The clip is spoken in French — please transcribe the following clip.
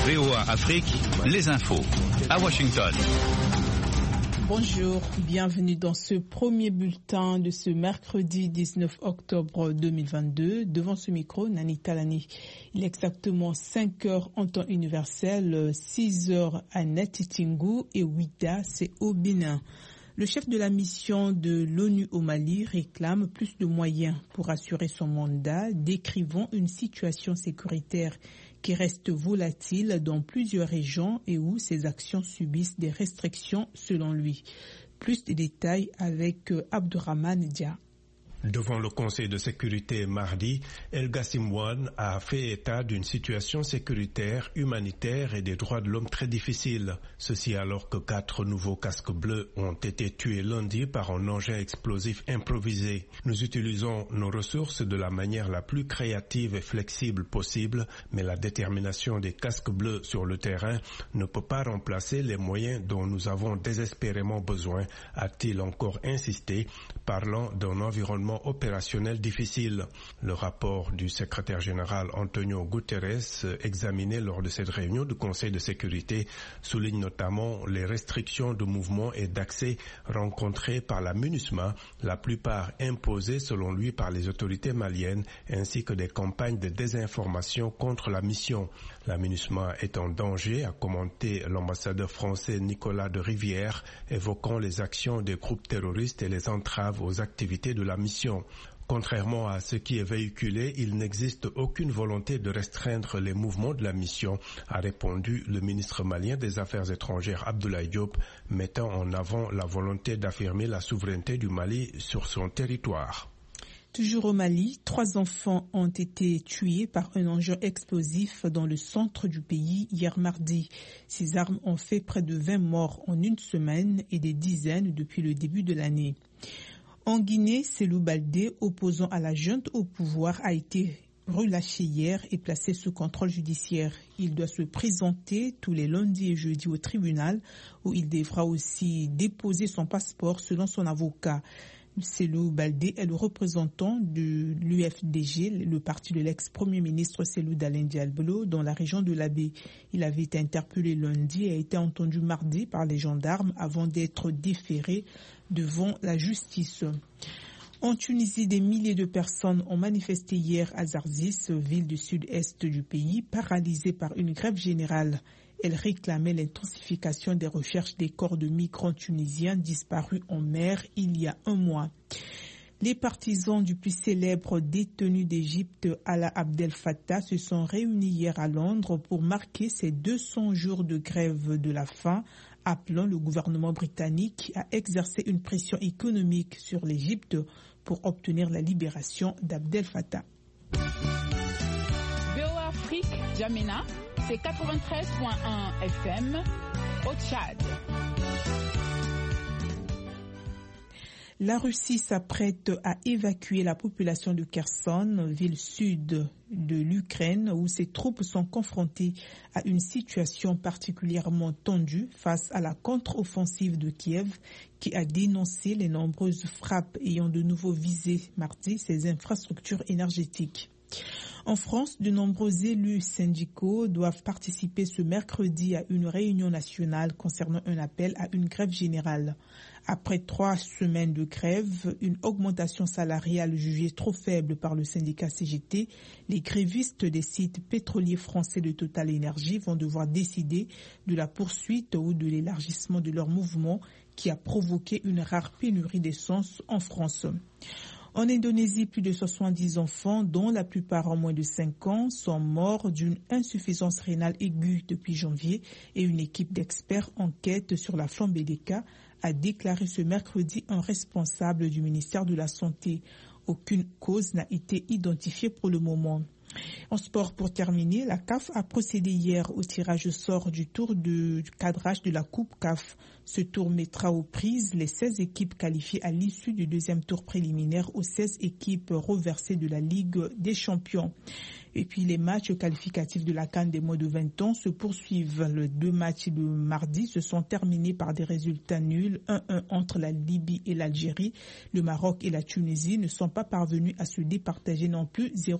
VOA Afrique, les infos. À Washington. Bonjour, bienvenue dans ce premier bulletin de ce mercredi 19 octobre 2022. Devant ce micro, Nani Talani. Il est exactement 5 heures en temps universel, 6 heures à Natitingou et 8 heures, c'est au Bénin. Le chef de la mission de l'ONU au Mali réclame plus de moyens pour assurer son mandat, décrivant une situation sécuritaire qui reste volatile dans plusieurs régions et où ses actions subissent des restrictions selon lui. Plus de détails avec Abdourahmane Dia. Devant le Conseil de sécurité mardi, El Gassimouane a fait état d'une situation sécuritaire, humanitaire et des droits de l'homme très difficile. Ceci alors que 4 nouveaux casques bleus ont été tués lundi par un engin explosif improvisé. Nous utilisons nos ressources de la manière la plus créative et flexible possible, mais la détermination des casques bleus sur le terrain ne peut pas remplacer les moyens dont nous avons désespérément besoin, a-t-il encore insisté, parlant d'un environnement opérationnel difficile. Le rapport du secrétaire général Antonio Guterres, examiné lors de cette réunion du Conseil de sécurité, souligne notamment les restrictions de mouvement et d'accès rencontrées par la MINUSMA, la plupart imposées selon lui par les autorités maliennes, ainsi que des campagnes de désinformation contre la mission. La MINUSMA est en danger, a commenté l'ambassadeur français Nicolas de Rivière, évoquant les actions des groupes terroristes et les entraves aux activités de la mission. Contrairement à ce qui est véhiculé, il n'existe aucune volonté de restreindre les mouvements de la mission, a répondu le ministre malien des Affaires étrangères Abdoulaye Diop, mettant en avant la volonté d'affirmer la souveraineté du Mali sur son territoire. Toujours au Mali, 3 enfants ont été tués par un engin explosif dans le centre du pays hier mardi. Ces armes ont fait près de 20 morts en une semaine et des dizaines depuis le début de l'année. En Guinée, Cellou Baldé, opposant à la junte au pouvoir, a été relâché hier et placé sous contrôle judiciaire. Il doit se présenter tous les lundis et jeudis au tribunal où il devra aussi déposer son passeport selon son avocat. Cellou Baldé est le représentant de l'UFDG, le parti de l'ex-premier ministre Cellou Dalein Diallo, dans la région de l'Abbé. Il avait été interpellé lundi et a été entendu mardi par les gendarmes avant d'être déféré devant la justice. En Tunisie, des milliers de personnes ont manifesté hier à Zarzis, ville du sud-est du pays, paralysée par une grève générale. Elle réclamait l'intensification des recherches des corps de migrants tunisiens disparus en mer il y a un mois. Les partisans du plus célèbre détenu d'Égypte, Alaa Abdel Fattah, se sont réunis hier à Londres pour marquer ces 200 jours de grève de la faim, appelant le gouvernement britannique à exercer une pression économique sur l'Égypte pour obtenir la libération d'Abdel Fattah. VOA Afrique, Jamena, c'est 93.1 FM au Tchad. La Russie s'apprête à évacuer la population de Kherson, ville sud de l'Ukraine, où ses troupes sont confrontées à une situation particulièrement tendue face à la contre-offensive de Kiev, qui a dénoncé les nombreuses frappes ayant de nouveau visé mardi ses infrastructures énergétiques. En France, de nombreux élus syndicaux doivent participer ce mercredi à une réunion nationale concernant un appel à une grève générale. Après 3 semaines de grève, une augmentation salariale jugée trop faible par le syndicat CGT, les grévistes des sites pétroliers français de Total Énergie vont devoir décider de la poursuite ou de l'élargissement de leur mouvement qui a provoqué une rare pénurie d'essence en France. En Indonésie, plus de 70 enfants, dont la plupart ont moins de 5 ans, sont morts d'une insuffisance rénale aiguë depuis janvier et une équipe d'experts enquête sur la flambée des cas, a déclaré ce mercredi un responsable du ministère de la Santé. Aucune cause n'a été identifiée pour le moment. En sport, pour terminer, la CAF a procédé hier au tirage au sort du tour du cadrage de la Coupe CAF. Ce tour mettra aux prises les 16 équipes qualifiées à l'issue du deuxième tour préliminaire aux 16 équipes reversées de la Ligue des Champions. Et puis les matchs qualificatifs de la CAN des moins de 20 ans se poursuivent. Les 2 matchs de mardi se sont terminés par des résultats nuls. 1-1 entre la Libye et l'Algérie. Le Maroc et la Tunisie ne sont pas parvenus à se départager non plus. 0